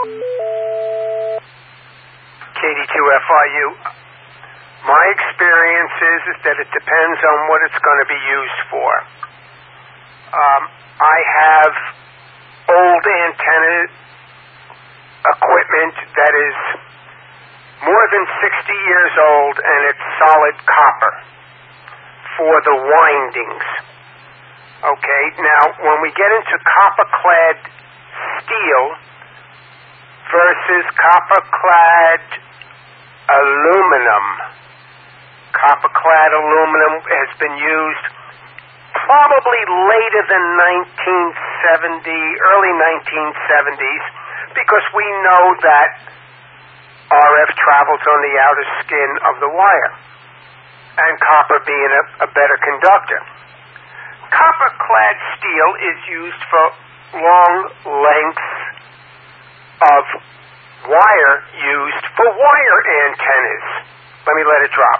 KD2FIU. My experience is that it depends on what it's going to be used for. I have old antenna equipment that is more than 60 years old, and it's solid copper for the windings. Okay, now when we get into copper-clad steel versus copper-clad aluminum, copper-clad aluminum has been used probably later than 1970, early 1970s, because we know that RF travels on the outer skin of the wire, and copper being a better conductor. Copper-clad steel is used for long lengths of wire used for wire antennas. Let me let it drop.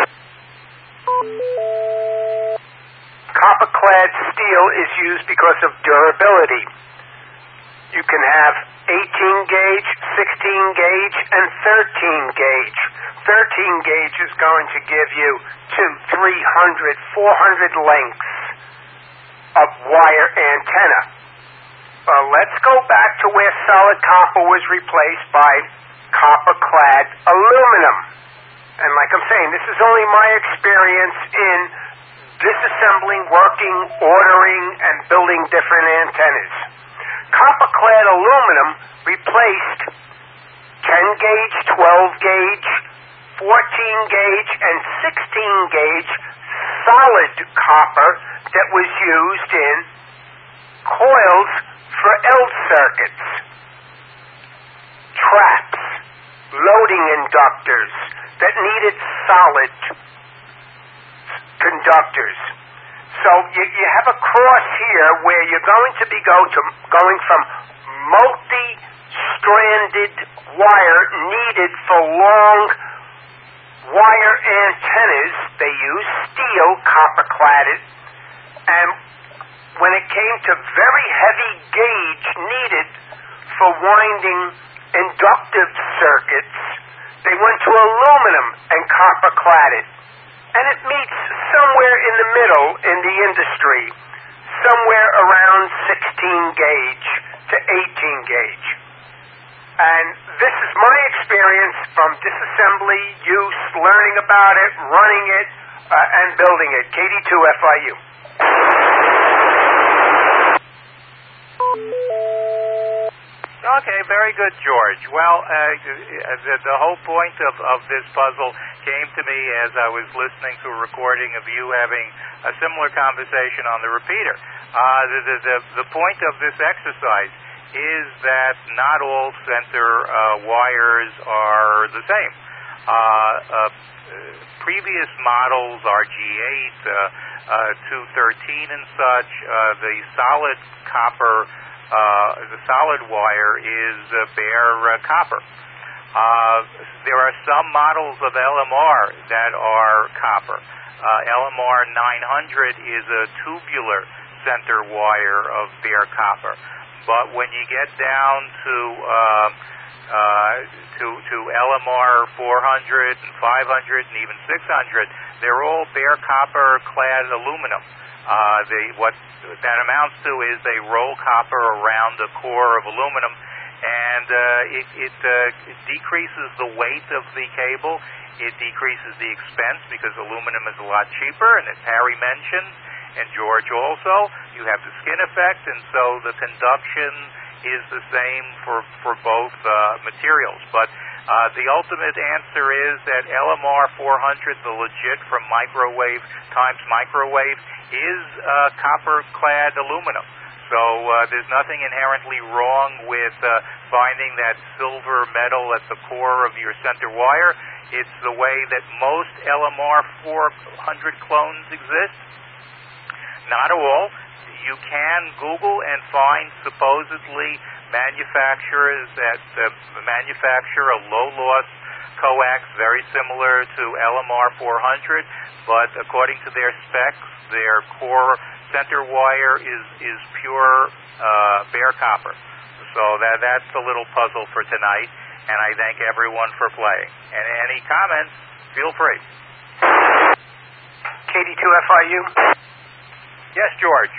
Copper-clad steel is used because of durability. You can have 18 gauge, 16 gauge, and 13 gauge. 13 gauge is going to give you 200, 300, 400 lengths of wire antenna. Let's go back to where solid copper was replaced by copper-clad aluminum. And like I'm saying, this is only my experience in disassembling, working, ordering, and building different antennas. Copper-clad aluminum replaced 10 gauge, 12 gauge, 14 gauge, and 16 gauge solid copper that was used in coils for L circuits, traps, loading inductors that needed solid conductors. So you have a cross here where you're going to be going from multi-stranded wire needed for long wire antennas. They use steel, copper-cladded, and when it came to very heavy gauge needed for winding inductive circuits, they went to aluminum and copper-cladded. And it meets somewhere in the middle in the industry, somewhere around 16 gauge to 18 gauge. And this is my experience from disassembly, use, learning about it, running it, and building it. KD2FIU. Okay, very good, George. Well, the whole point of this puzzle came to me as I was listening to a recording of you having a similar conversation on the repeater. The point of this exercise is that not all center wires are the same. Previous models, RG8, 213 and such, the solid copper, the solid wire is bare copper. There are some models of LMR that are copper. LMR 900 is a tubular center wire of bare copper. But when you get down to LMR 400 and 500 and even 600, they're all bare copper clad aluminum. What that amounts to is they roll copper around the core of aluminum, and it decreases the weight of the cable. It decreases the expense because aluminum is a lot cheaper, and as Harry mentioned, and George also, you have the skin effect, and so the conduction is the same for both materials. But the ultimate answer is that LMR 400, the legit from microwave times microwave, is copper-clad aluminum. So there's nothing inherently wrong with finding that silver metal at the core of your center wire. It's the way that most LMR 400 clones exist. Not all. You can Google and find supposedly manufacturers that manufacture a low-loss coax very similar to LMR 400, but according to their specs, their core center wire is pure bare copper. So that's the little puzzle for tonight, and I thank everyone for playing. And any comments, feel free. KD2FIU? Yes, George.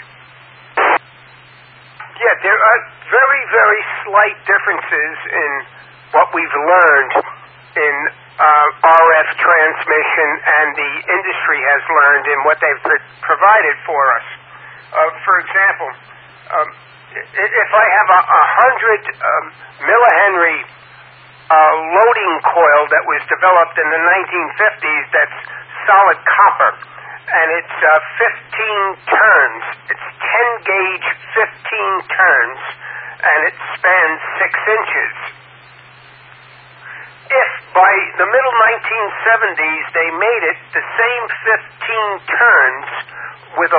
Yeah, there are very, very slight differences in what we've learned in RF transmission, and the industry has learned in what they've provided for us. For example, if I have a 100 millihenry loading coil that was developed in the 1950s that's solid copper, and it's 15 turns. It's 10 gauge, 15 turns, and it spans 6 inches. If by the middle 1970s they made it the same 15 turns with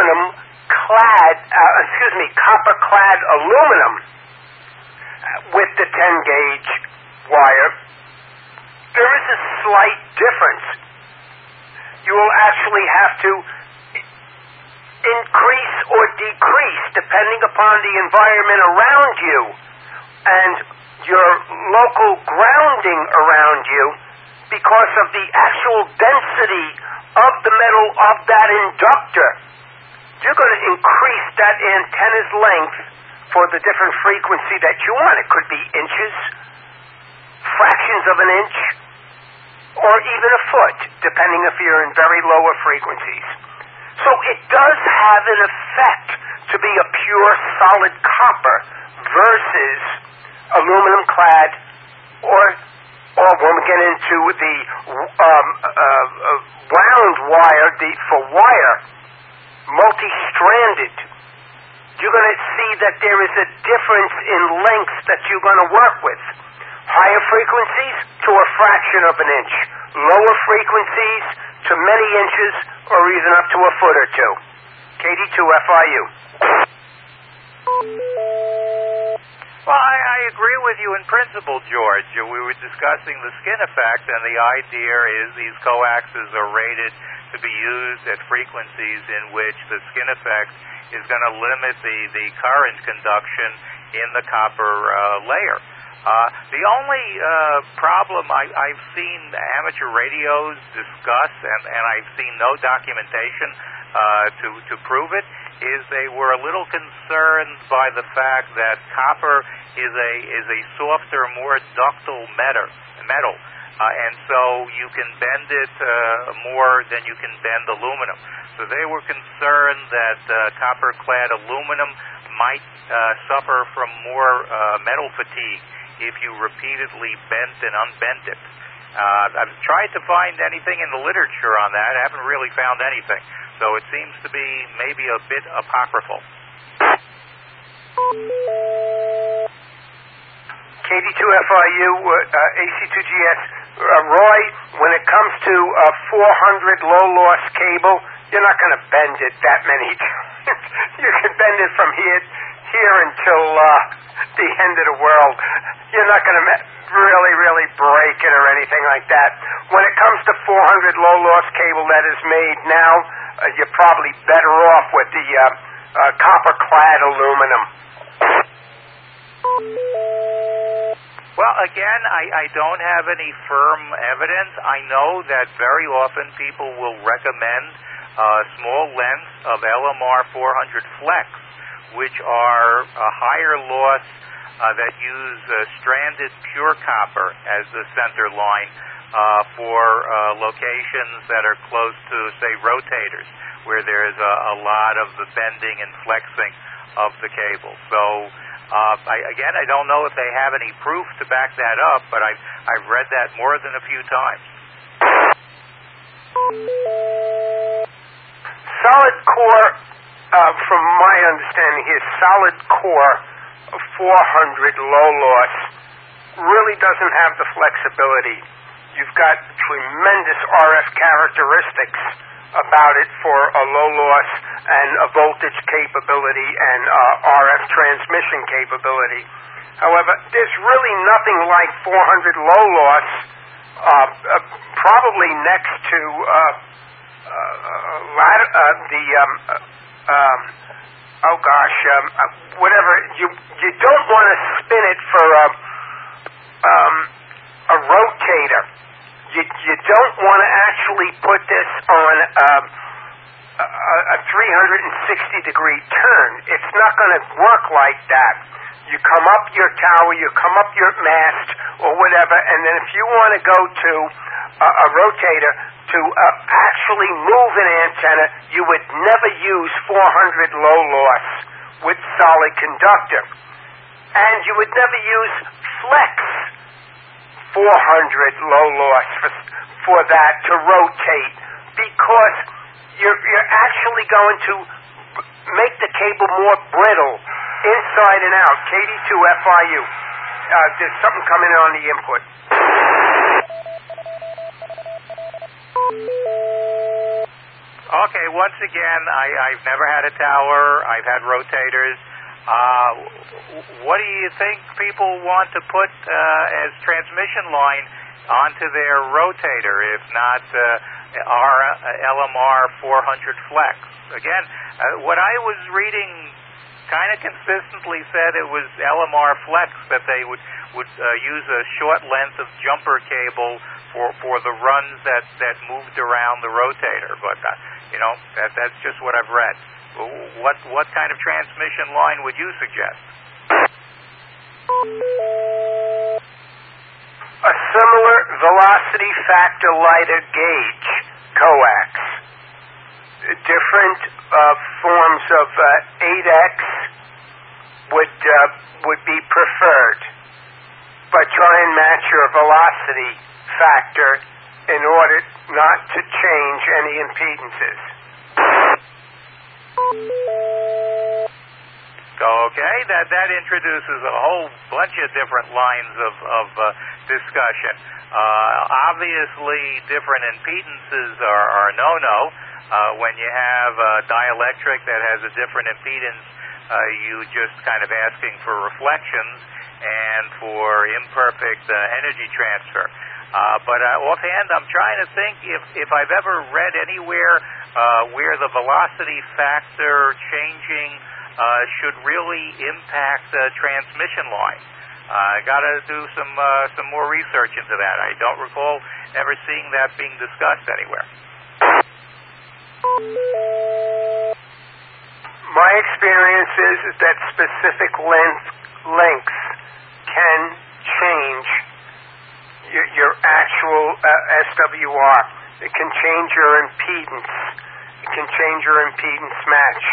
copper-clad aluminum with the 10 gauge wire, there is a slight difference. You will actually have to increase or decrease depending upon the environment around you and your local grounding around you because of the actual density of the metal of that inductor. You're going to increase that antenna's length for the different frequency that you want. It could be inches, fractions of an inch, or even a foot, depending if you're in very lower frequencies. So it does have an effect to be a pure solid copper versus aluminum clad, or when we get into the wound wire, for wire, multi-stranded, you're going to see that there is a difference in lengths that you're going to work with. Higher frequencies to a fraction of an inch. Lower frequencies to many inches or even up to a foot or two. KD2FIU. Well, I agree with you in principle, George. We were discussing the skin effect, and the idea is these coaxes are rated to be used at frequencies in which the skin effect is going to limit the current conduction in the copper layer. The only problem I've seen amateur radios discuss, and I've seen no documentation to prove it, is they were a little concerned by the fact that copper is a softer, more ductile metal, and so you can bend it more than you can bend aluminum. So they were concerned that copper-clad aluminum might suffer from more metal fatigue if you repeatedly bent and unbent it. I've tried to find anything in the literature on that. I haven't really found anything. So it seems to be maybe a bit apocryphal. KD2FIU, AC2GS. Roy, when it comes to a 400 low-loss cable, you're not going to bend it that many times. You can bend it from here until the end of the world. You're not going to really break it or anything like that. When it comes to 400 low-loss cable that is made now, you're probably better off with the copper-clad aluminum. Well, again, I don't have any firm evidence. I know that very often people will recommend small lengths of LMR 400 Flex, which are a higher loss that use stranded pure copper as the center line for locations that are close to, say, rotators, where there's a lot of the bending and flexing of the cable. So, I don't know if they have any proof to back that up, but I've read that more than a few times. Solid core, from my understanding here, solid core 400 low loss really doesn't have the flexibility. You've got tremendous RF characteristics about it for a low loss and a voltage capability and RF transmission capability. However, there's really nothing like 400 low loss, probably next to oh gosh, whatever. You don't want to spin it for a rotator. You don't want to actually put this on a 360-degree turn. It's not going to work like that. You come up your tower, you come up your mast, or whatever, and then if you want to go to a rotator to actually move an antenna, you would never use 400 low loss with solid conductor. And you would never use flex 400 low loss for that to rotate, because you're actually going to make the cable more brittle inside and out. KD2FIU. There's something coming in on the input. Okay, once again, I've never had a tower. I've had rotators. What do you think people want to put as transmission line onto their rotator, if not our LMR 400 Flex? Again, what I was reading kind of consistently said it was LMR Flex, that they would use a short length of jumper cable for the runs that moved around the rotator. But that's just what I've read. What kind of transmission line would you suggest? A similar velocity factor lighter gauge, coax. Different forms of 8X would be preferred, but try and match your velocity factor in order not to change any impedances. Okay, that introduces a whole bunch of different lines of discussion. Obviously, different impedances are no-no. When you have a dielectric that has a different impedance, you just kind of asking for reflections and for imperfect energy transfer. But offhand, I'm trying to think if I've ever read anywhere where the velocity factor changing should really impact the transmission line. I got to do some more research into that. I don't recall ever seeing that being discussed anywhere. My experience is that specific lengths can change your actual SWR. It can change your impedance. It can change your impedance match.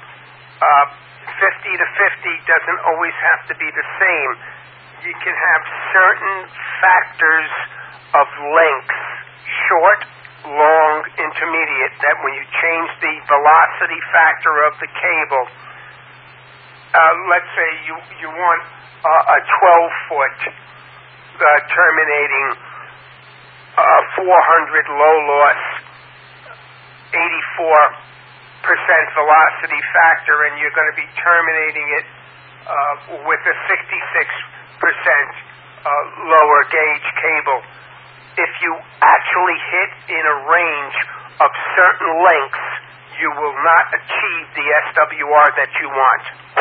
50 to 50 doesn't always have to be the same. You can have certain factors of length, short, long, intermediate, that when you change the velocity factor of the cable, let's say you want a 12-foot terminating 400 low loss, 84% velocity factor, and you're going to be terminating it with a 66% lower gauge cable. If you actually hit in a range of certain lengths, you will not achieve the SWR that you want.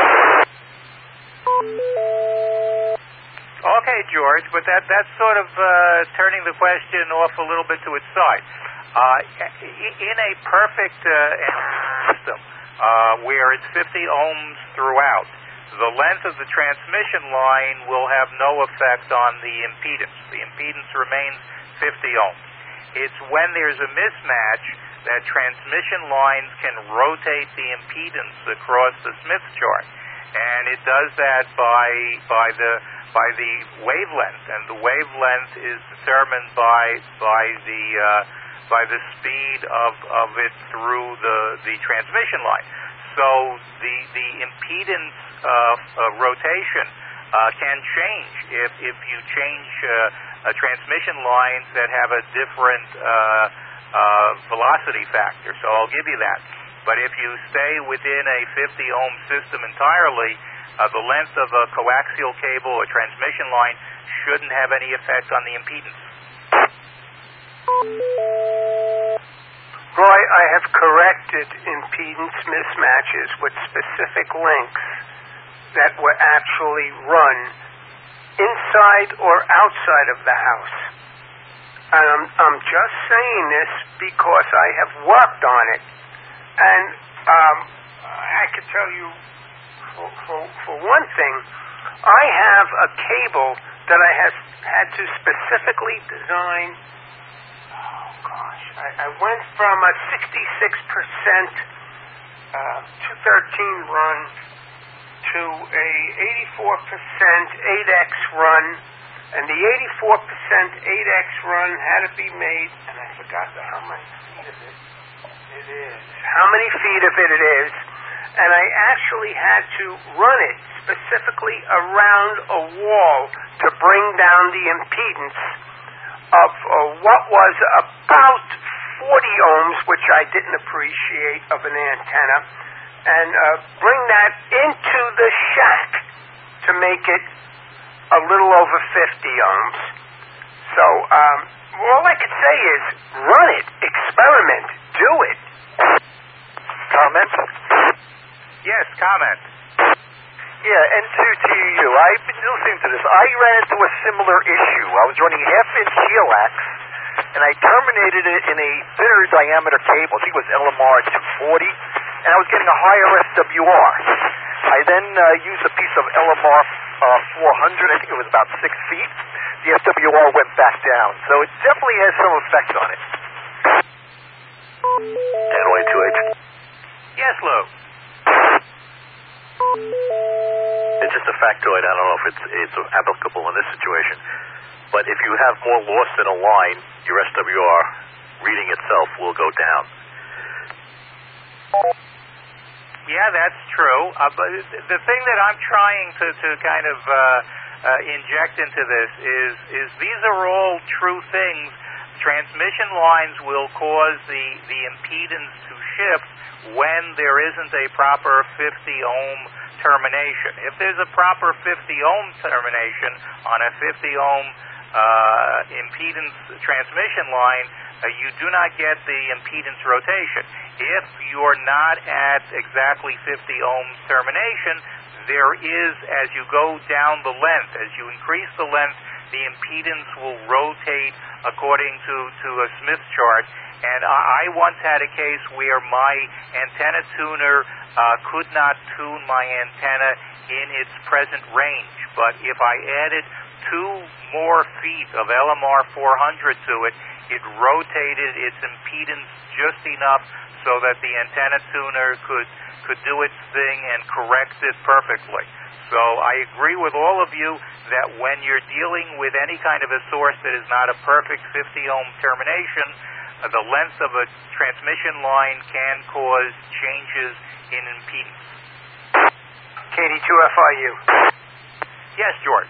Okay, George, but that's sort of turning the question off a little bit to its side. In a perfect system where it's 50 ohms throughout, the length of the transmission line will have no effect on the impedance. The impedance remains 50 ohms. It's when there's a mismatch that transmission lines can rotate the impedance across the Smith chart, and it does that by the wavelength, and the wavelength is determined by the speed of it through the transmission line. So the impedance rotation can change if you change transmission lines that have a different velocity factor. So I'll give you that. But if you stay within a 50 ohm system entirely, the length of a coaxial cable or transmission line shouldn't have any effect on the impedance. Roy, I have corrected impedance mismatches with specific links that were actually run inside or outside of the house. And I'm just saying this because I have worked on it. And I can tell you, for one thing, I have a cable that I have had to specifically design. Oh, gosh. I went from a 66% 213 run to a 84% 8X run. And the 84% 8X run had to be made, and I forgot how many feet of it is. How many feet of it is. And I actually had to run it specifically around a wall to bring down the impedance of what was about 40 ohms, which I didn't appreciate, of an antenna, and bring that into the shack to make it a little over 50 ohms. So all I could say is run it, experiment, do it. Comment? Yes, comment. Yeah, and to you, I've been listening to this. I ran into a similar issue. I was running half-inch helix, and I terminated it in a thinner diameter cable. I think it was LMR 240, and I was getting a higher SWR. I then used a piece of LMR 400. I think it was about 6 feet. The SWR went back down, so it definitely has some effect on it. NY2H. Yes, Lou. It's just a factoid. I don't know if it's applicable in this situation. But if you have more loss in a line, your SWR reading itself will go down. Yeah, that's true. But the thing that I'm trying to kind of inject into this is these are all true things. Transmission lines will cause the impedance to shift when there isn't a proper 50 ohm termination. If there's a proper 50 ohm termination on a 50 ohm impedance transmission line, you do not get the impedance rotation. If you're not at exactly 50 ohm termination, there is, as you go down the length, as you increase the length, the impedance will rotate according to a Smith chart. And I once had a case where my antenna tuner could not tune my antenna in its present range. But if I added 2 more feet of LMR 400 to it, it rotated its impedance just enough so that the antenna tuner could do its thing and correct it perfectly. So I agree with all of you that when you're dealing with any kind of a source that is not a perfect 50 ohm termination, the length of a transmission line can cause changes in impedance. KD2FIU. Yes, George.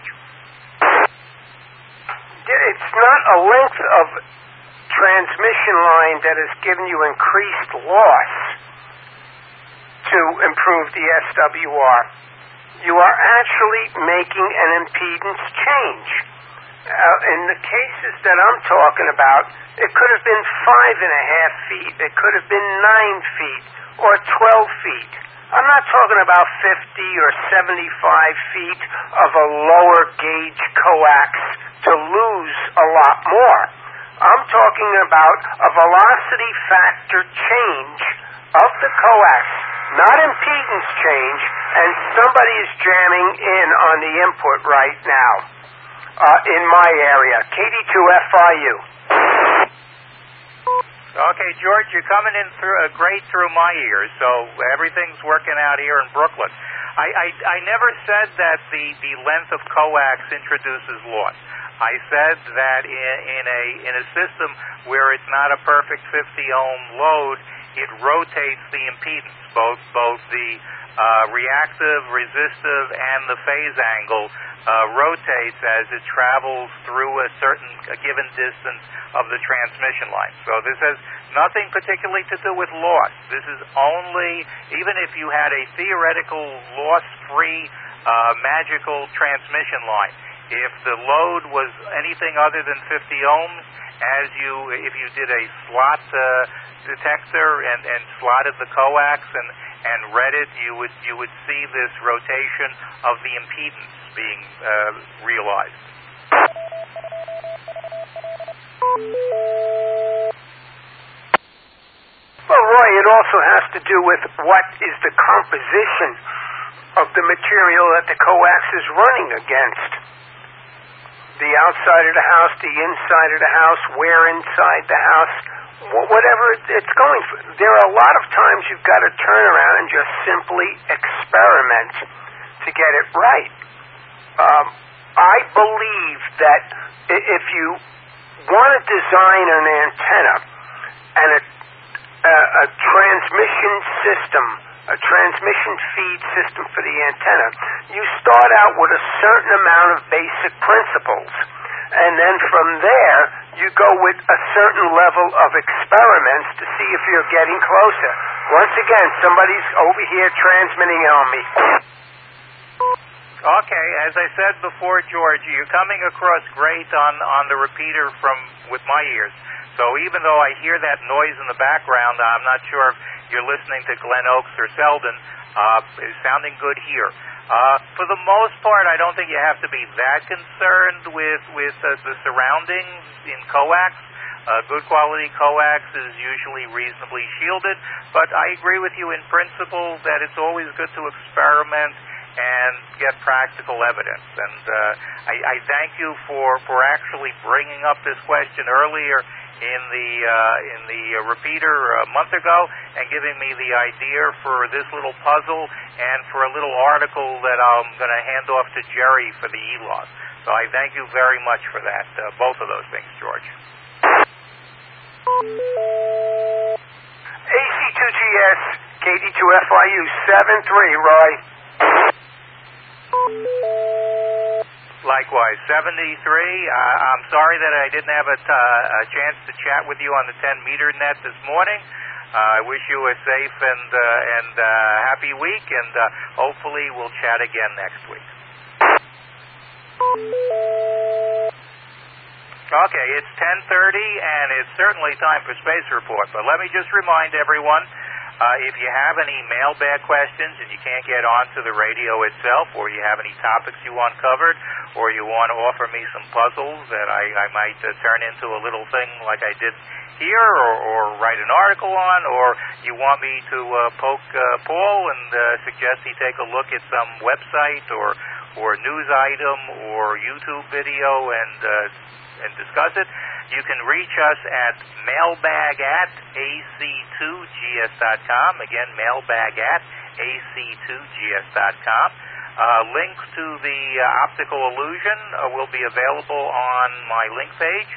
It's not a length of transmission line that has given you increased loss to improve the SWR. You are actually making an impedance change. In the cases that I'm talking about, it could have been 5.5 feet, it could have been 9 feet, or 12 feet. I'm not talking about 50 or 75 feet of a lower gauge coax to lose a lot more. I'm talking about a velocity factor change of the coax, not impedance change, and somebody is jamming in on the input right now in my area. KD2FIU. Okay, George, you're coming in great through my ears, so everything's working out here in Brooklyn. I never said that the length of coax introduces loss. I said that in a system where it's not a perfect 50 ohm load, it rotates the impedance, both the reactive, resistive, and the phase angle rotates as it travels through a given distance of the transmission line. So this has nothing particularly to do with loss. This is only, even if you had a theoretical loss-free magical transmission line, if the load was anything other than 50 ohms, if you did a slot detector and slotted the coax and read it, you would see this rotation of the impedance being realized. Well, Roy, it also has to do with what is the composition of the material that the coax is running against. The outside of the house, the inside of the house, where inside the house, whatever it's going for. There are a lot of times you've got to turn around and just simply experiment to get it right. I believe that if you want to design an antenna and a transmission system, a transmission feed system for the antenna, you start out with a certain amount of basic principles. And then from there, you go with a certain level of experiments to see if you're getting closer. Once again, somebody's over here transmitting on me. Okay, as I said before, George, you're coming across great on the repeater with my ears. So even though I hear that noise in the background, I'm not sure if you're listening to Glen Oaks or Selden. It's sounding good here. For the most part, I don't think you have to be that concerned with the surroundings in coax. Good quality coax is usually reasonably shielded, but I agree with you in principle that it's always good to experiment and get practical evidence. And I thank you for actually bringing up this question earlier in the repeater a month ago and giving me the idea for this little puzzle and for a little article that I'm going to hand off to Jerry for the ELOS. So I thank you very much for that, both of those things, George. AC2GS, KD2FIU 73, Roy. Likewise, 73. I'm sorry that I didn't have a chance to chat with you on the 10-meter net this morning. I wish you a safe and happy week, and hopefully we'll chat again next week. Okay, it's 10:30, and it's certainly time for Space Report. But let me just remind everyone, if you have any mailbag questions and you can't get onto the radio itself, or you have any topics you want covered, or you want to offer me some puzzles that I might turn into a little thing like I did here, or write an article on, or you want me to poke Paul and suggest he take a look at some website or news item or YouTube video and discuss it, you can reach us at mailbag@ac2gs.com. Again, mailbag@ac2gs.com. Links to the optical illusion will be available on my link page,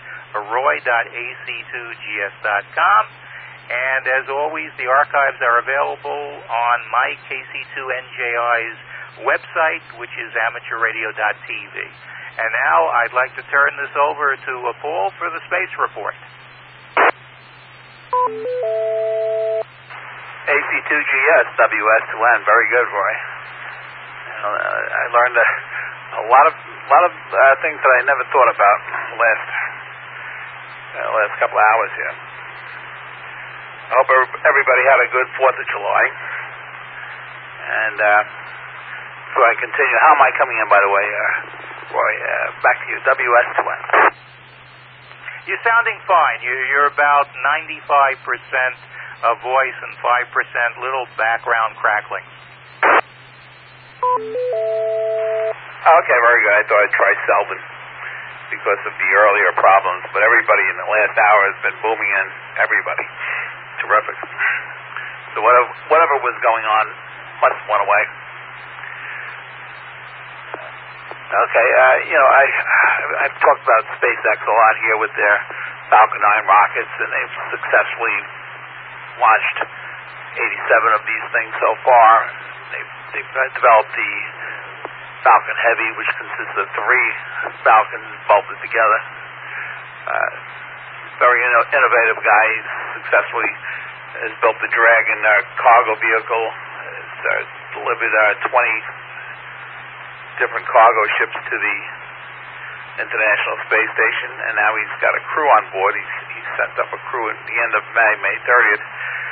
roy.ac2gs.com. And as always, the archives are available on my KC2NJI's website, which is amateurradio.tv. And now I'd like to turn this over to Paul for the Space Report. AC2GS, WS2N, very good, Roy. I learned a lot of things that I never thought about last couple of hours here. I hope everybody had a good 4th of July. And before I continue, how am I coming in, by the way, Roy? Back to you, WS2N. You're sounding fine. You're about 95% voice and 5% little background crackling. Okay, very good. I thought I'd try Selden because of the earlier problems, but everybody in the last hour has been booming in. Everybody. Terrific. So whatever was going on must have went away. Okay, I've talked about SpaceX a lot here with their Falcon 9 rockets, and they've successfully launched 87 of these things so far. They've developed the Falcon Heavy, which consists of 3 Falcons bolted together. Very innovative guy. He successfully has built the Dragon cargo vehicle. Has delivered 20 different cargo ships to the International Space Station, and now he's got a crew on board. He sent up a crew at the end of May 30th,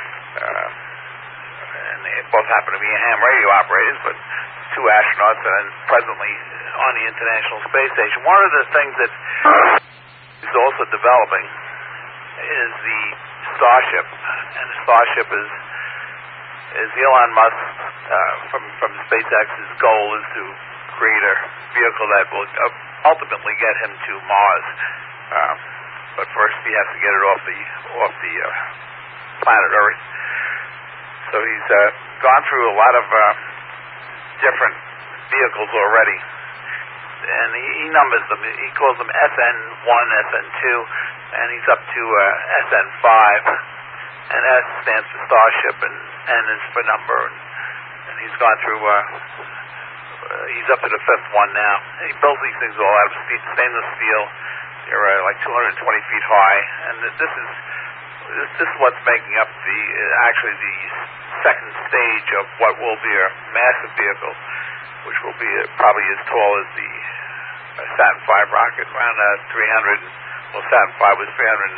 and they both happen to be ham radio operators, but two astronauts and presently on the International Space Station. One of the things that is also developing is the Starship, and the Starship is Elon Musk from SpaceX's goal is to create a vehicle that will ultimately get him to Mars. But first he has to get it off the planet Earth. So he's gone through a lot of different vehicles already, and he numbers them. He calls them SN1, SN2, and he's up to SN5. And S stands for Starship, and N is for number. And he's gone through. He's up to the fifth one now. He builds these things all out of stainless steel. They're like 220 feet high, and this is what's making up the second stage of what will be a massive vehicle, which will be probably as tall as the Saturn V rocket, around 300. Well, Saturn V was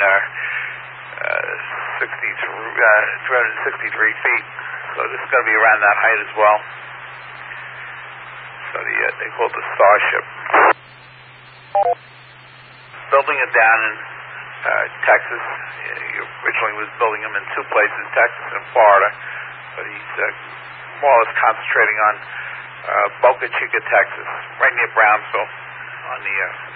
363 feet. So this is going to be around that height as well. So they call it the Starship. Building it down in Texas. He originally was building them in two places, Texas and Florida, but he's more or less concentrating on Boca Chica, Texas, right near Brownsville, on the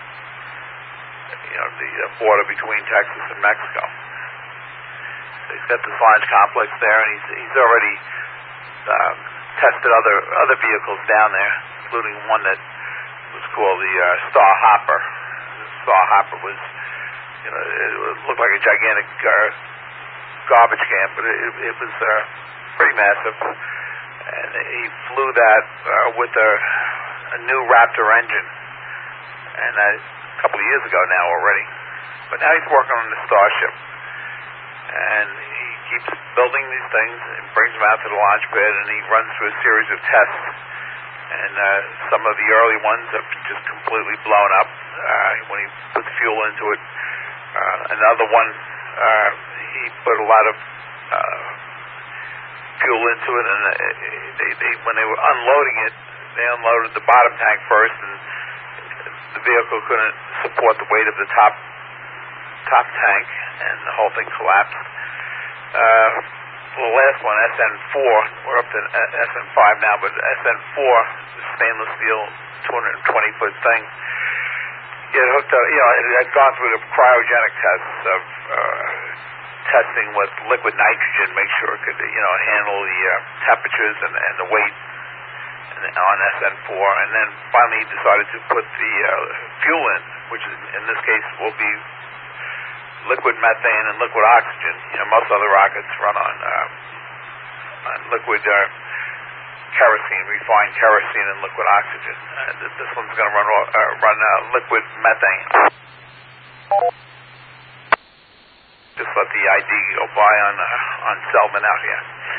the border between Texas and Mexico. So he's got this launch complex there, and he's already tested other vehicles down there, including one that was called the Star Hopper. The Star Hopper was, it looked like a gigantic garbage can, but it was pretty massive. And he flew that with a new Raptor engine, and a couple of years ago now already. But now he's working on the Starship, and he keeps building these things and brings them out to the launch pad, and he runs through a series of tests. And some of the early ones have just completely blown up when he puts fuel into it. Another one, he put a lot of fuel into it, and they when they were unloading it, they unloaded the bottom tank first, and the vehicle couldn't support the weight of the top tank, and the whole thing collapsed. The last one, SN4, we're up to SN5 now, but SN4, the stainless steel 220-foot thing, it hooked up, it had gone through the cryogenic tests of testing with liquid nitrogen, make sure it could, handle the temperatures and the weight on SN4, and then finally he decided to put the fuel in, which in this case will be liquid methane and liquid oxygen. Most other rockets run on liquid kerosene, refined kerosene and liquid oxygen. This one's going to run liquid methane. Just let the ID go by on Selman out here.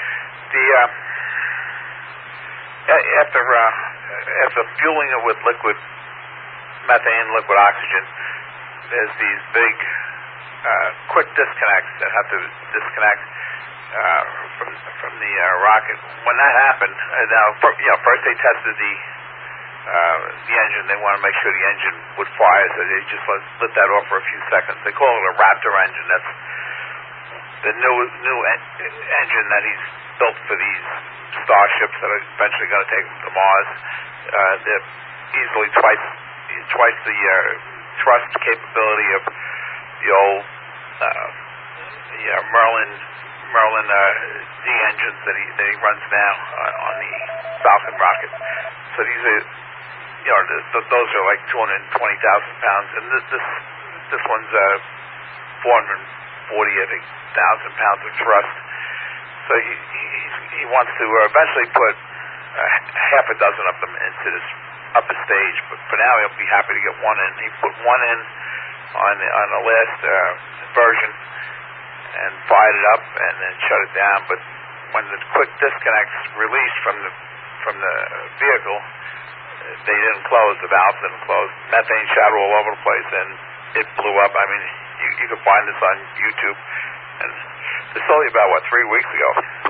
After fueling it with liquid methane, liquid oxygen, there's these big quick disconnects that have to disconnect from the rocket. When that happened, first they tested the engine. They want to make sure the engine would fire, so they just let that off for a few seconds. They call it a Raptor engine. That's the new engine that he's built for these Starships that are eventually going to take them to Mars. They're easily twice the thrust capability of the old Merlin D engines that he runs now on the Falcon rocket. So these are, those are like 220,000 pounds, and this one's 440, I think, thousand pounds of thrust. So he wants to eventually put half a dozen of them into this upper stage, but for now he'll be happy to get one in. He put one in on the last version and fired it up and then shut it down. But when the quick disconnect's released from the vehicle, they didn't close, the valves didn't close. Methane shot all over the place, and it blew up. I mean, you can find this on YouTube. And this is only about, 3 weeks ago.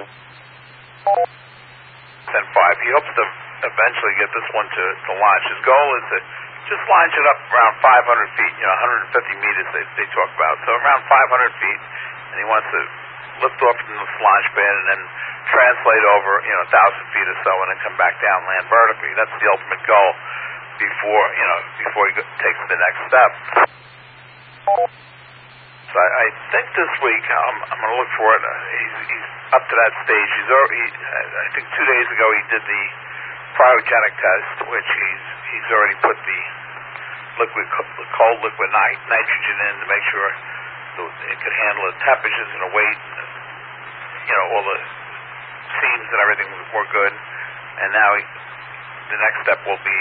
Then 5. He hopes to eventually get this one to launch. His goal is to just launch it up around 500 feet, 150 meters they talk about. So around 500 feet, and he wants to lift off from this launch pad and then translate over, 1,000 feet or so, and then come back down, land vertically. That's the ultimate goal before he takes the next step. So I think this week I'm going to look for it. He's up to that stage. I think 2 days ago he did the cryogenic test, which he's already put the cold liquid nitrogen in to make sure it could handle the temperatures and the weight. All the seams and everything were good. And now the next step will be,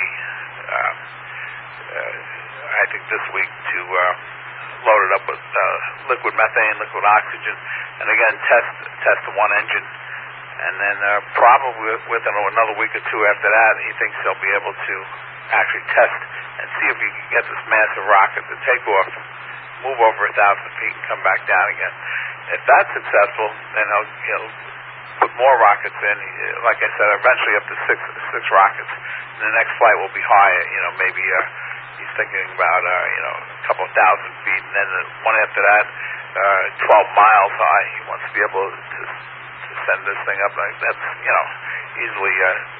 I think this week, to load it up with liquid methane, liquid oxygen, and again test the one engine. And then probably within another week or two after that, he thinks he'll be able to actually test and see if he can get this massive rocket to take off, move over 1,000 feet, and come back down again. If that's successful, then he'll put more rockets in. Like I said, eventually up to six rockets. And the next flight will be higher. Maybe he's thinking about a couple thousand feet, and then one after that, 12 miles high. He wants to be able to send this thing up. That's easily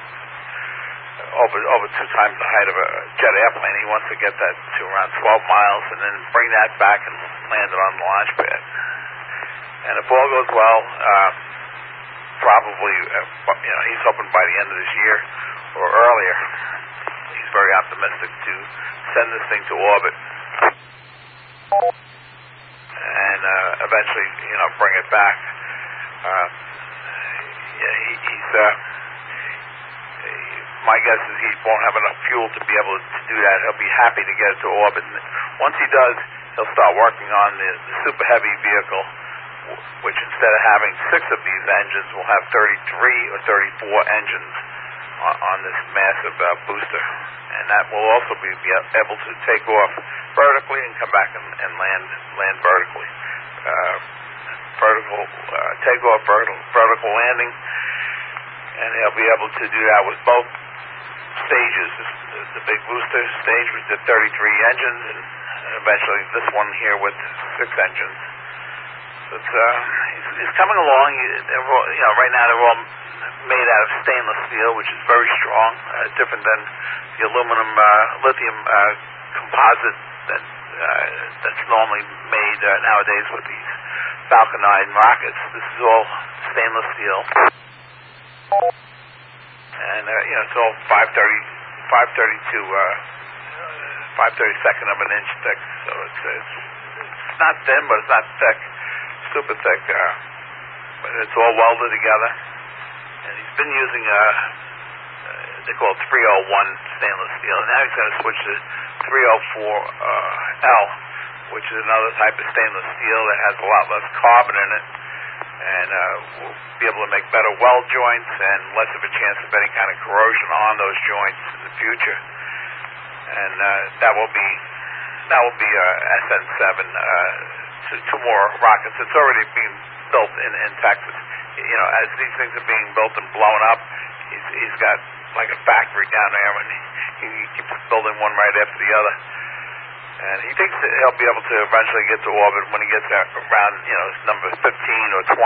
over 2 times the height of a jet airplane. He wants to get that to around 12 miles, and then bring that back and land it on the launch pad. And if all goes well, probably, he's hoping by the end of this year or earlier. He's very optimistic to send this thing to orbit and eventually, bring it back. My guess is he won't have enough fuel to be able to do that. He'll be happy to get it to orbit. And once he does, he'll start working on the super heavy vehicle, which instead of having 6 of these engines, will have 33 or 34 engines on this massive booster. And that will also be able to take off vertically and come back and land vertically. Vertical takeoff, vertical landing. And he'll be able to do that with both stages. The big booster stage with the 33 engines, and eventually this one here with 6 engines. But he's coming along. Right now they're all made out of stainless steel, which is very strong, different than the aluminum lithium composite that's normally made nowadays with these Falcon 9 rockets. This is all stainless steel. And it's all 5/32 of an inch thick, so it's not thin, but it's not thick, super thick. But it's all welded together. And he's been using they call it 301 stainless steel. And now he's going to switch to 304L, which is another type of stainless steel that has a lot less carbon in it, and we'll be able to make better weld joints and less of a chance of any kind of corrosion on those joints in the future. And that will be SN7 to 2 more rockets. It's already being built in Texas. As these things are being built and blown up, he's got like a factory down there, and he keeps building one right after the other. And he thinks that he'll be able to eventually get to orbit when he gets around, number 15 or 20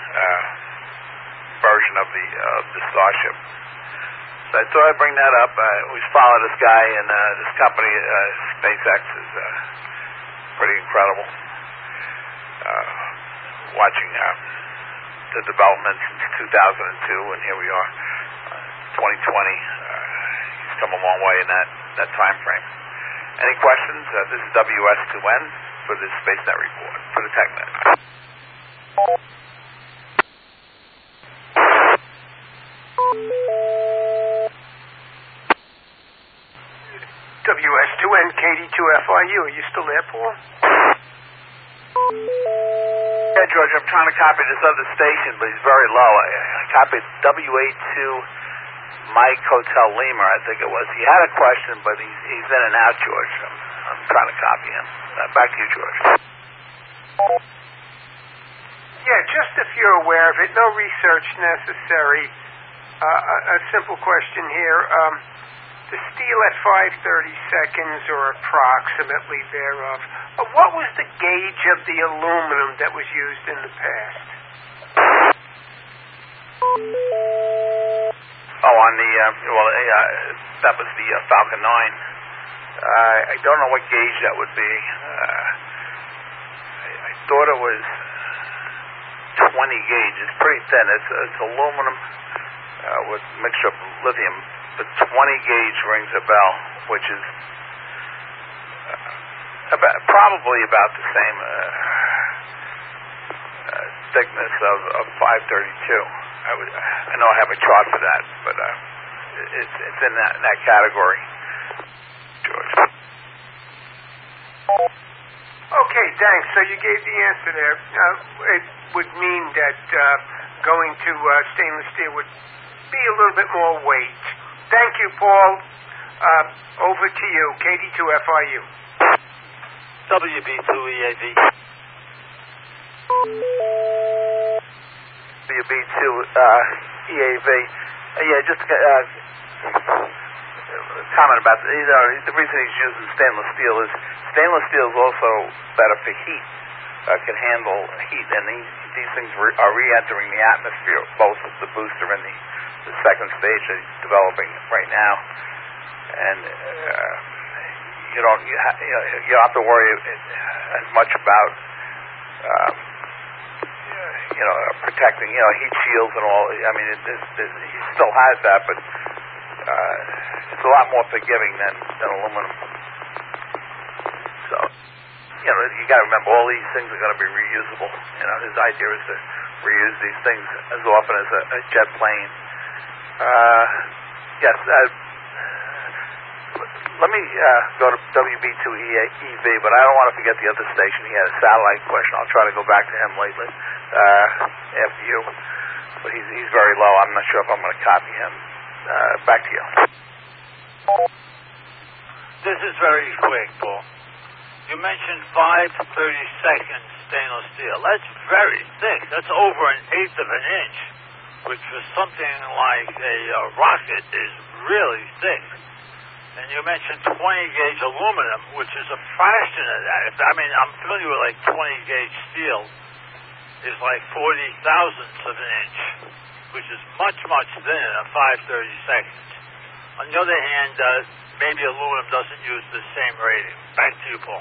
version of the Starship. So I thought I'd bring that up. We follow this guy, and this company, SpaceX, is pretty incredible. Watching the development since 2002, and here we are, 2020. He's come a long way in that time frame. Any questions? This is WS2N for the SpaceNet report, for the TechNet. WS2N KD2FIU. Are you still there, Paul? Yeah, George, I'm trying to copy this other station, but he's very low. I copied WA2 Mike Hotel Lima, I think it was. He had a question, but he's in and out, George. I'm trying to copy him. Back to you, George. Yeah, just if you're aware of it, no research necessary. A simple question here. The steel at 5/30 seconds or approximately thereof, what was the gauge of the aluminum that was used in the past? Oh, on the, that was the Falcon 9. I don't know what gauge that would be. I thought it was 20 gauge. It's pretty thin. It's aluminum with mixture of lithium. The 20 gauge rings a bell, which is probably about the same thickness of 532. I know I have a chart for that, but it's in that category, George. Okay, thanks. So you gave the answer there. It would mean that going to stainless steel would be a little bit more weight. Thank you, Paul. Over to you, KD2FIU. WB2EAV. WB2 EAV. Just comment about the reason he's using stainless steel is also better for heat. Can handle heat, and these things are re-entering the atmosphere, both the booster and the second stage that he's developing right now. And you don't have to worry as much about protecting heat shields and all. I mean, he still has that, but it's a lot more forgiving than aluminum. So you got to remember, all these things are going to be reusable. His idea is to reuse these things as often as a jet plane. Yes. Let me go to WB2EV, but I don't want to forget the other station. He had a satellite question. I'll try to go back to him lately after you. But he's very low. I'm not sure if I'm going to copy him. Back to you. This is very quick, Paul. You mentioned 5/32 stainless steel. That's very thick. That's over 1/8 of an inch, which for something like a rocket is really thick. And you mentioned 20 gauge aluminum, which is a fraction of that. I'm familiar with 20 gauge steel is 40 thousandths of an inch, which is much, much thinner than 5/32. On the other hand, maybe aluminum doesn't use the same rating. Back to you, Paul.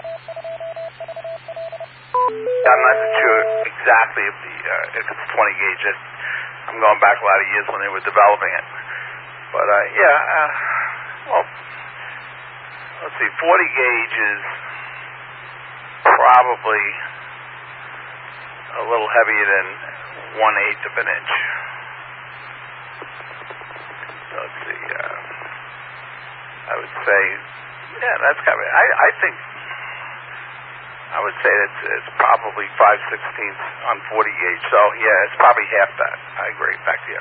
I'm not sure exactly if it's 20 gauge. I'm going back a lot of years when they were developing it. But well, let's see, 40 gauge is probably a little heavier than 1/8 of an inch. So let's see, I would say, that's kind of, I would say it's probably 5/16 on 40 gauge. So it's probably half that. I agree. Back to you.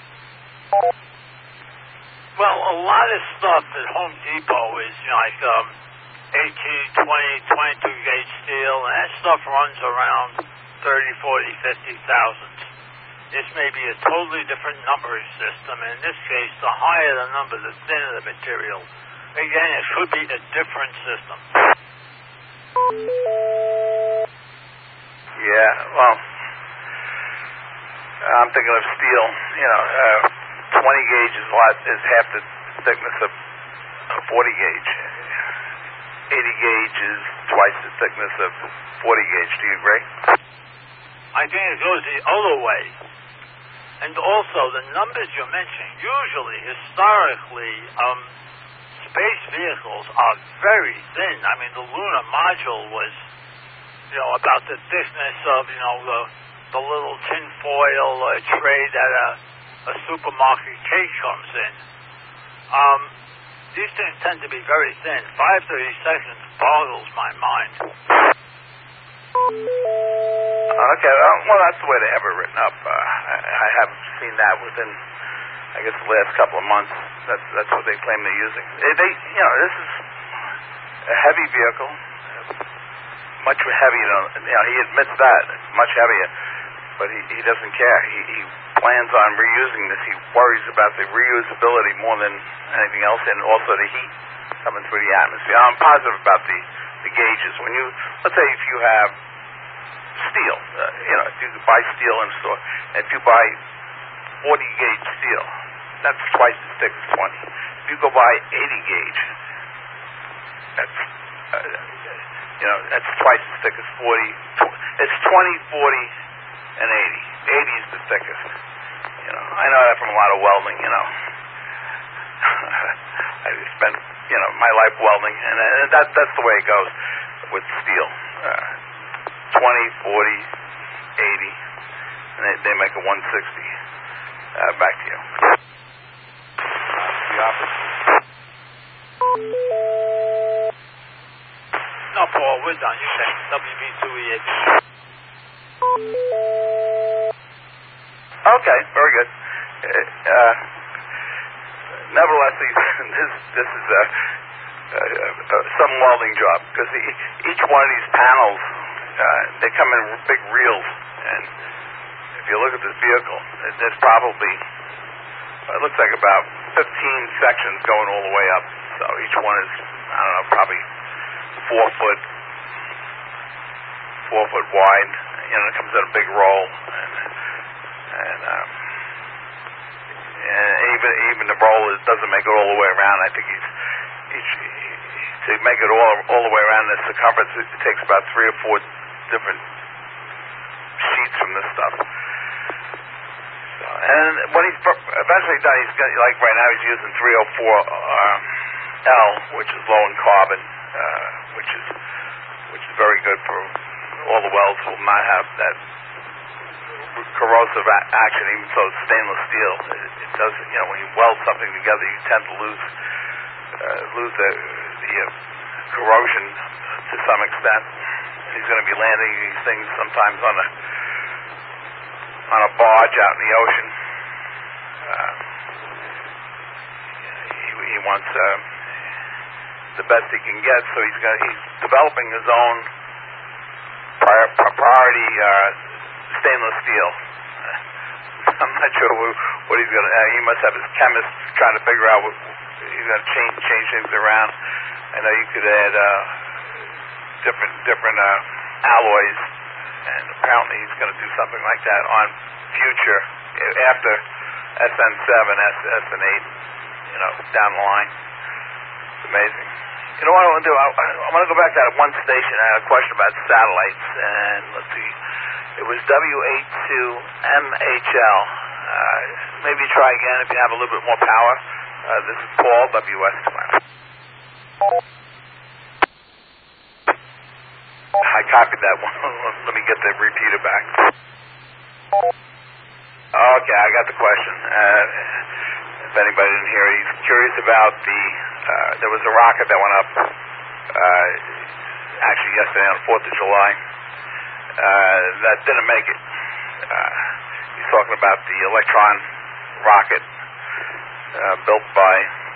Well, a lot of stuff at Home Depot is 18, 20, 22 gauge steel, and that stuff runs around 30, 40, 50,000. This may be a totally different numbering system, and in this case, the higher the number, the thinner the material. Again, it should be a different system. Yeah, well, I'm thinking of steel. 20 gauge is half the thickness of 40 gauge. 80 gauge is twice the thickness of 40 gauge. Do you agree? I think it goes the other way. And also, the numbers you mentioned, usually, historically, space vehicles are very thin. The lunar module was, about the thickness of, the little tinfoil tray that a supermarket cake comes in. These things tend to be very thin. 5/32 boggles my mind. Okay, well, that's the way they have it written up. I haven't seen that within I guess the last couple of months. That's what they claim they're using. They this is a heavy vehicle, much heavier. He admits that it's much heavier, but he doesn't care. He plans on reusing this. He worries about the reusability more than anything else, and also the heat coming through the atmosphere. I'm positive about the gauges. When let's say if you have steel, if you buy steel in a store, if you buy 40 gauge steel, that's twice as thick as 20. If you go buy 80 gauge, that's that's twice as thick as 40. It's 20, 40, and 80. 80 is the thickest. I know that from a lot of welding. I spent my life welding, and that's the way it goes with steel. 20, 40, 80, and they make a 160. Back to you. The office. No, Paul, we're done. You can WB2EH. Okay, very good. Nevertheless, this is some welding job, because each one of these panels, they come in big reels, and if you look at this vehicle, there's probably, it looks like about 15 sections going all the way up. So each one is, I don't know, probably 4 foot wide. It comes in a big roll, and even the roll doesn't make it all the way around. I think to make it all the way around the circumference, it takes about 3 or 4 different sheets from this stuff. And when he's eventually done, he's got, like right now, he's using 304L, which is low in carbon, which is very good for all the welds. Will not have that corrosive action, even though it's stainless steel. It does. When you weld something together, you tend to lose the corrosion to some extent. He's going to be landing these things sometimes on a barge out in the ocean. He wants the best he can get, so he's developing his own priority stainless steel. I'm not sure what he's going to. He must have his chemist trying to figure out what he's going to change things around. I know you could add different alloys, and apparently he's going to do something like that on future after SN7, SN8, down the line. It's amazing. You know what I want to do? I want to go back to that one station. I had a question about satellites, and let's see. It was W82MHL. Maybe try again if you have a little bit more power. This is Paul, WS12. I copied that one. Let me get the repeater back. Okay, I got the question. If anybody didn't hear it, he's curious about there was a rocket that went up actually yesterday on the 4th of July that didn't make it. He's talking about the Electron rocket built by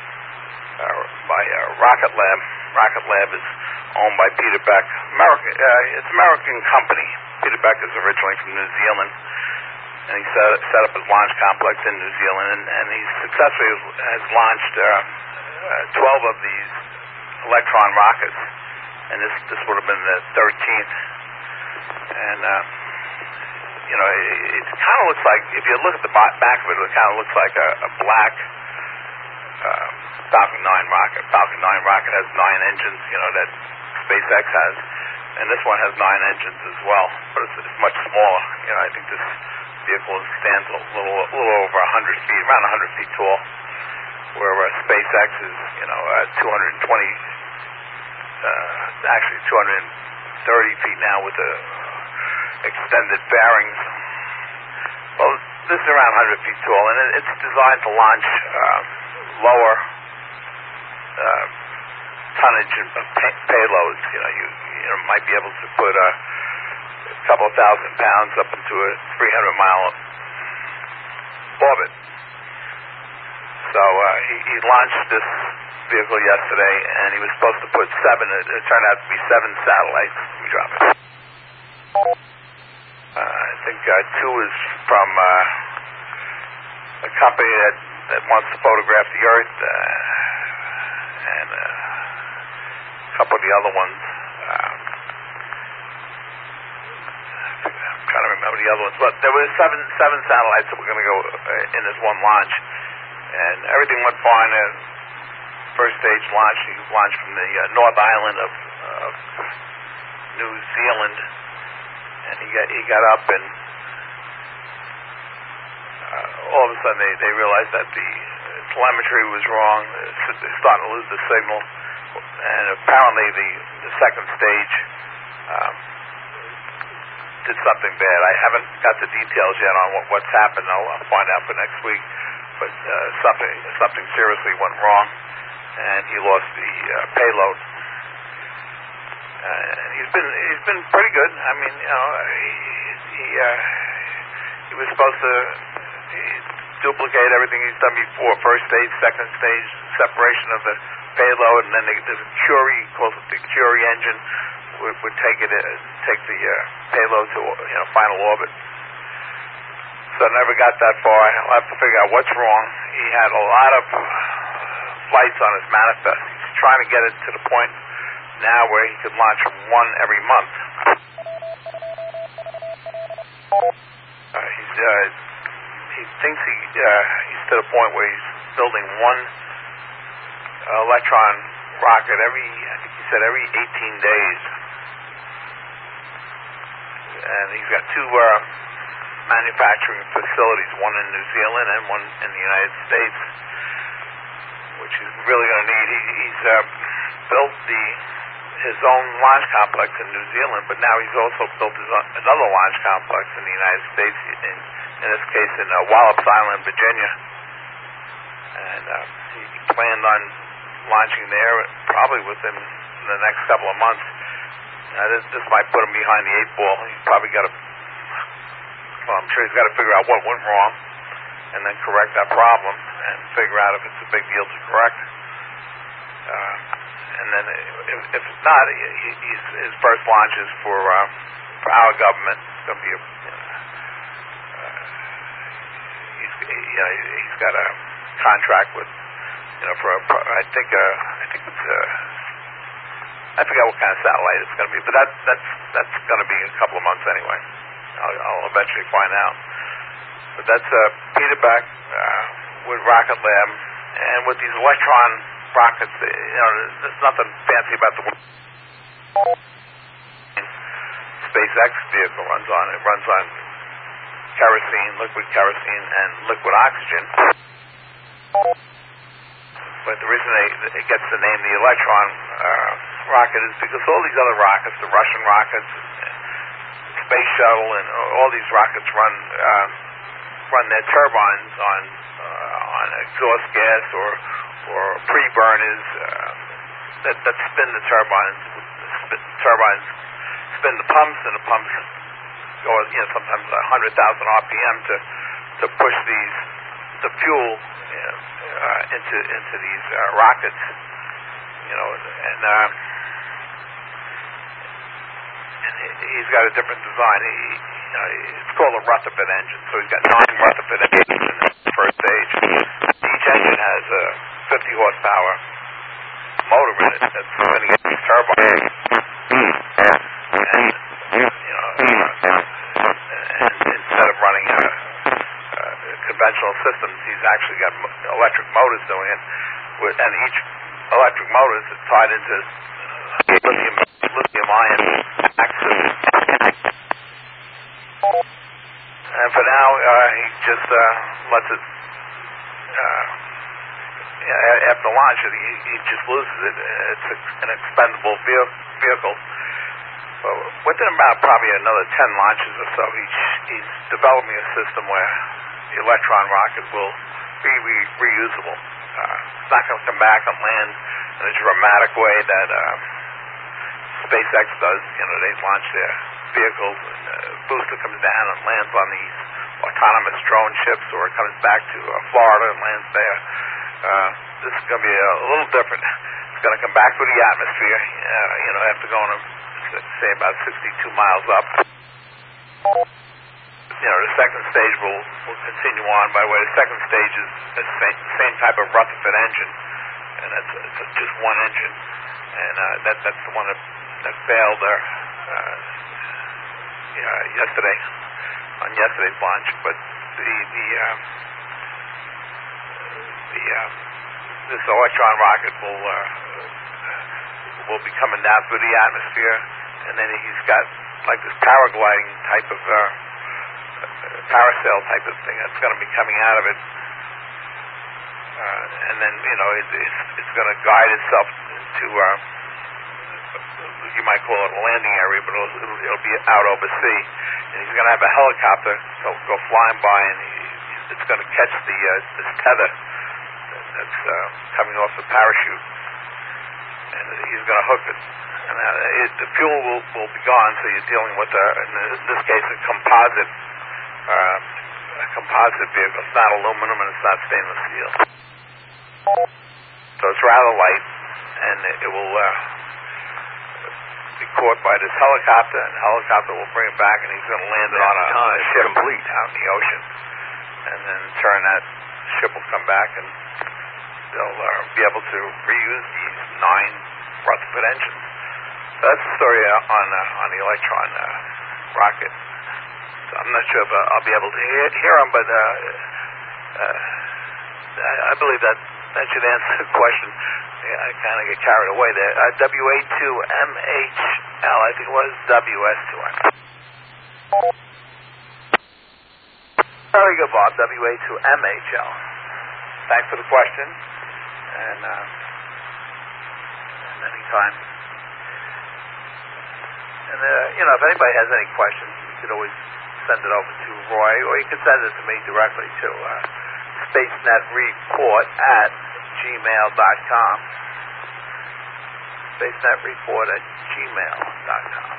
Rocket Lab. Rocket Lab is owned by Peter Beck. It's an American company. Peter Beck is originally from New Zealand, and he set up his launch complex in New Zealand, and he successfully has launched 12 of these Electron rockets, and this would have been the 13th. And it kind of looks like, if you look at the back of it, it kind of looks like a black Falcon 9 rocket. Falcon 9 rocket has 9 engines, that SpaceX has, and this one has 9 engines as well, but it's much smaller. I think this vehicle stands a little over 100 feet, around 100 feet tall, where SpaceX is, 220, actually 230 feet now with the extended bearings. Well, this is around 100 feet tall, and it's designed to launch lower tonnage of payloads. You might be able to put a couple of thousand pounds up into a 300-mile orbit. So he launched this vehicle yesterday, and he was supposed to put 7. It turned out to be 7 satellites. We dropped it. I think 2 is from a company that wants to photograph the Earth, and a couple of the other ones. I'm trying to remember the other ones, but there were seven satellites that were going to go in this one launch, and everything went fine. First stage launch, he launched from the North Island of New Zealand, and he got up, and all of a sudden they realized that the telemetry was wrong. They're starting to lose the signal, and apparently the second stage did something bad. I haven't got the details yet on what's happened. I'll find out for next week, but something seriously went wrong, and he lost the payload. And he's been pretty good. I mean, he was supposed to duplicate everything he's done before. First stage, second stage, separation of the payload, and then the Curie, calls it the Curie engine, would take the payload to final orbit. So I never got that far. I'll have to figure out what's wrong. He had a lot of flights on his manifest. He's trying to get it to the point now where he could launch 1 every month. He thinks he's to the point where he's building 1 electron rocket every 18 days. And he's got 2 manufacturing facilities, one in New Zealand and one in the United States, which he's really going to need. He's built his own launch complex in New Zealand, but now he's also built another launch complex in the United States, in this case in Wallops Island, Virginia. And he planned on launching there probably within the next couple of months. This might put him behind the 8 ball. He's probably got to, I'm sure he's got to figure out what went wrong and then correct that problem and figure out if it's a big deal to correct. And then if it's not, his first launch is for our government. It's going to be he's got a contract with, for I think it's I forgot what kind of satellite it's going to be, but that's going to be a couple of months anyway. I'll eventually find out. But that's Peter Beck with Rocket Lab, and with these electron rockets, there's nothing fancy about the SpaceX vehicle runs on. It runs on kerosene, liquid kerosene, and liquid oxygen. But the reason it gets the name the Electron rocket is because all these other rockets, the Russian rockets, Space Shuttle, and all these rockets run their turbines on exhaust gas or pre-burners that spin the turbines. Turbines spin the pumps, and the pumps go sometimes 100,000 RPM to push the fuel into these rockets, and he's got a different design. It's called a Rutherford engine. So he's got 9 Rutherford engines in the first stage. Each engine has a 50 horsepower motor in it that's spinning these turbines. And instead of running conventional systems, he's actually got electric motors doing it, and each electric motor is tied into lithium-ion axis. And for now, he just lets it. After launch, he just loses it. It's an expendable vehicle. Well, within about probably another 10 launches or so, he's developing a system where the Electron rocket will be reusable. It's not going to come back and land in a dramatic way that SpaceX does. They launch their vehicles, and the booster comes down and lands on these autonomous drone ships, or it comes back to Florida and lands there. This is going to be a little different. It's going to come back through the atmosphere, after going, say, about 62 miles up. The second stage will continue on by way. The second stage is the same type of Rutherford engine, and it's just one engine, and that's the one that failed yesterday on yesterday's launch. But this Electron rocket will be coming down through the atmosphere, and then he's got like this paragliding type of parasail type of thing that's going to be coming out of it, and then it's going to guide itself to you might call it a landing area, but it'll be out over sea, and he's going to have a helicopter go flying by, and it's going to catch this tether that's coming off the parachute, and he's going to hook it. And the fuel will be gone, so you're dealing with, in this case, a composite vehicle. It's not aluminum and it's not stainless steel. So it's rather light, and it will be caught by this helicopter, and the helicopter will bring it back, and he's going to land it on a ship out in the ocean. And then in turn, that ship will come back, and they'll be able to reuse these 9 Rutherford engines. So that's the story on the Electron rocket. So I'm not sure if I'll be able to hear them, but I believe that should answer the question. I kind of get carried away there. WA2MHL, I think it was WS2M. Very good, Bob. WA2MHL. Thanks for the question. And anytime. And, if anybody has any questions, you could always send it over to Roy, or you could send it to me directly to SpaceNetReport@gmail.com. SpaceNetReport@gmail.com.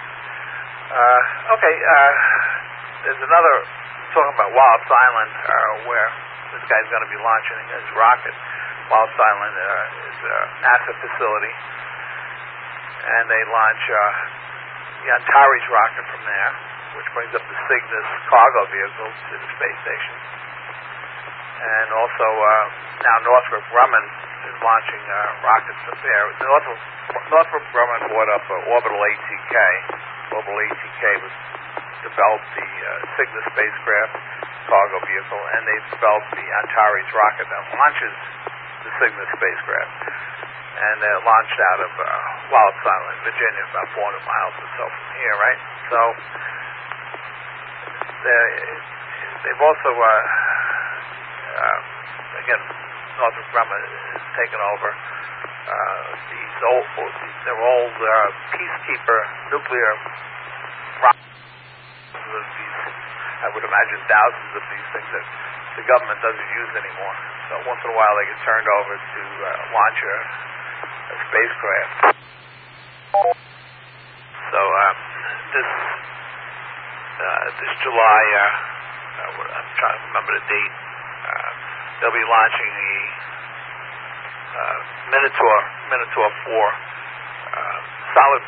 There's another, talking about Wallops Island, where this guy's going to be launching his rocket. Wallops Island is a NASA facility, and they launch the Antares rocket from there, which brings up the Cygnus cargo vehicle to the space station. And also, now Northrop Grumman is launching rockets up there. Northrop Grumman bought up Orbital ATK. Orbital ATK developed the Cygnus spacecraft cargo vehicle, and they developed the Antares rocket that launches the Cygnus spacecraft. And they're launched out of Wallops Island, Virginia, about 400 miles or so from here, right? So they've also, again, Northrop Grumman has taken over they're old peacekeeper nuclear rockets. I would imagine thousands of these things that the government doesn't use anymore. So once in a while they get turned over to launch a spacecraft. So this July, I'm trying to remember the date, they'll be launching the Minotaur 4 solid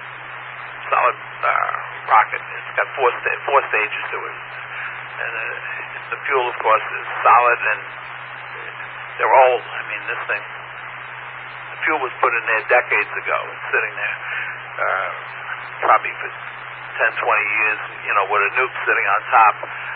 rocket. It's got four stages to it, and the fuel, of course, is solid, and they're old. I mean, this thing, the fuel was put in there decades ago. It's sitting there probably for 10, 20 years, with a nuke sitting on top,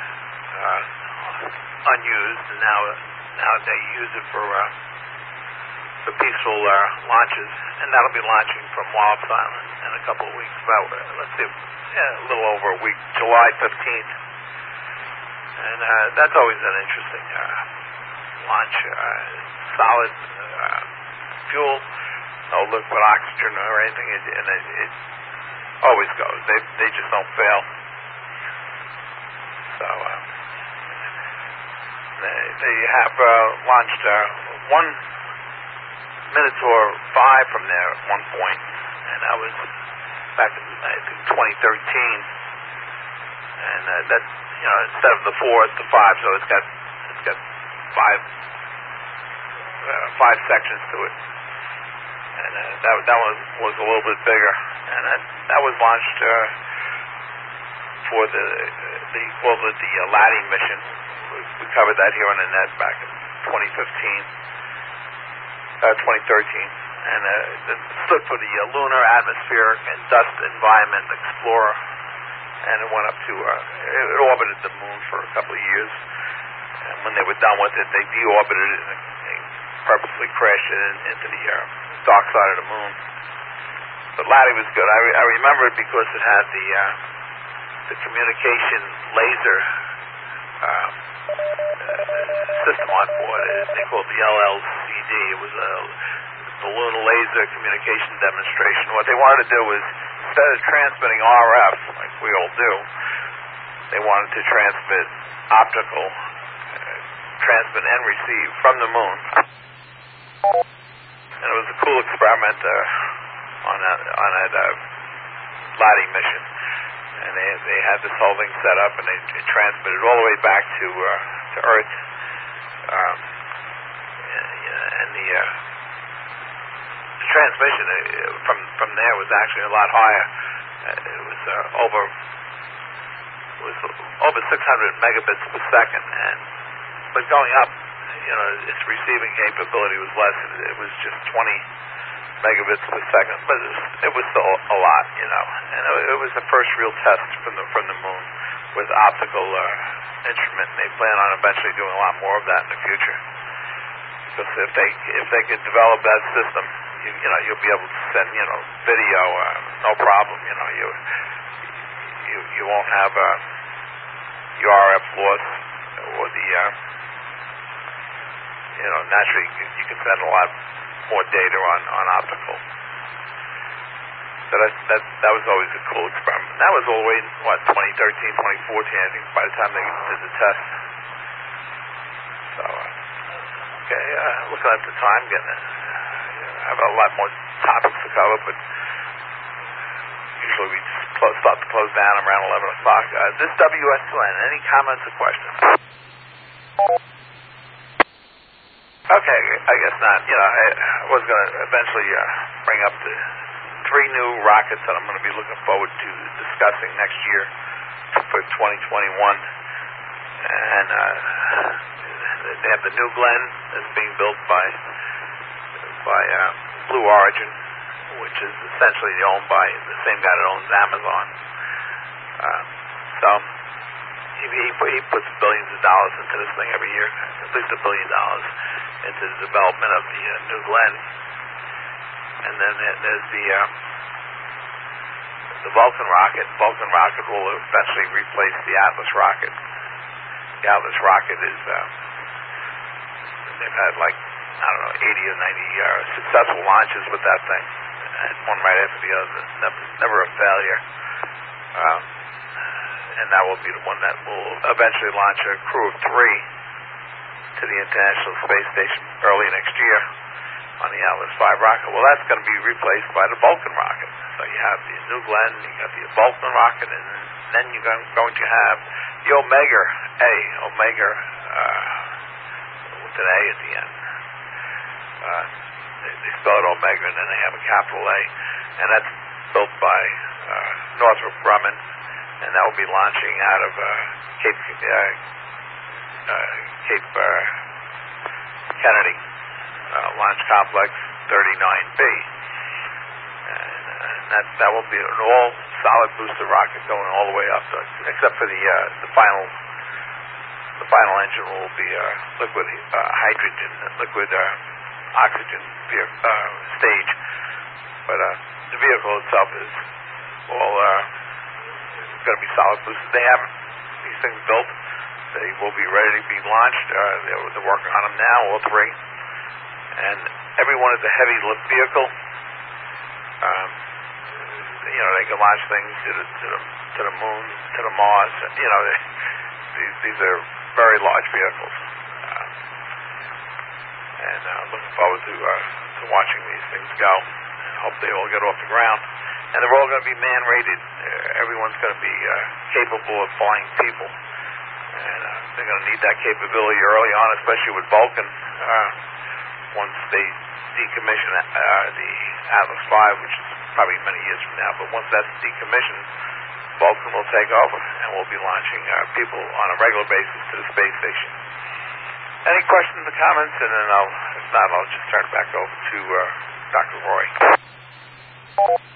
unused, and now they use it for peaceful launches, and that'll be launching from Wallops Island in a couple of weeks, about, a little over a week, July 15th. And that's always an interesting launch. Solid fuel, no liquid oxygen or anything, and it always goes. They just don't fail. So they have launched one Minotaur 5 from there at one point, and that was back in, I think, 2013. And that, instead of the 4, it's the 5, so it's got 5 5 sections to it, and that one was a little bit bigger, and that was launched for the Laddie mission. We covered that here on the net back in 2013, and it stood for the Lunar Atmospheric and Dust Environment Explorer, and it went up to it orbited the moon for a couple of years, and when they were done with it, they deorbited it and they purposely crashed it into the dark side of the moon. But Laddie was good. I remember it because it had the communication laser system on board. They called it the LLCD. It was the Lunar Laser Communication Demonstration. What they wanted to do was, instead of transmitting RF, like we all do, they wanted to transmit optical, transmit and receive from the moon. And it was a cool experiment on that Laddie mission. And they had this whole thing set up, and they transmitted all the way back to Earth. And the transmission from there was actually a lot higher. It was over 600 megabits per second, but going up, its receiving capability was less. It was just 20 megabits per second, but it was still a lot, and it was the first real test from the moon with optical instrument, and they plan on eventually doing a lot more of that in the future. Because if they could develop that system, you'll be able to send video, no problem. You won't have the RF loss or the naturally you can send a lot more data on optical. So that was always a cool experiment. That was all the way in 2013, 2014, I think, by the time they did the test. So okay, looking at the time, I have a lot more topics to cover, but usually we just start to close down around 11 o'clock. This WSN, any comments or questions? Okay, I guess not. I was going to eventually bring up the 3 new rockets that I'm going to be looking forward to discussing next year for 2021. And they have the New Glenn that's being built by Blue Origin, which is essentially owned by the same guy that owns Amazon. So he puts billions of dollars into this thing every year, at least $1 billion into the development of the New Glenn. And then there's the Vulcan rocket. Vulcan rocket will eventually replace the Atlas rocket. The Atlas rocket is they've had 80 or 90 successful launches with that thing, and one right after the other. Never a failure. And that will be the one that will eventually launch a crew of 3 to the International Space Station early next year on the Atlas V rocket. Well, that's going to be replaced by the Vulcan rocket. So you have the New Glenn, you got the Vulcan rocket, and then you're going to have the Omega A, with an A at the end. They spell it Omega, and then they have a capital A, and that's built by Northrop Grumman, and that will be launching out of Cape Kennedy Launch Complex 39B, and that will be an all solid booster rocket going all the way up, except for the final engine will be liquid hydrogen, liquid oxygen stage, but the vehicle itself is all going to be solid boosted. They have these things built. They will be ready to be launched. They're working on them now, all 3. And every one is a heavy lift vehicle. They can launch things to the moon, to the Mars. These are very large vehicles. And looking forward to watching these things go. And hope they all get off the ground. And they're all going to be man-rated. Everyone's going to be capable of flying people. And they're going to need that capability early on, especially with Vulcan. once they decommission the Atlas V, which is probably many years from now, but once that's decommissioned, Vulcan will take over, and we'll be launching people on a regular basis to the space station. Any questions or comments? And then if not, I'll just turn it back over to Dr. Roy.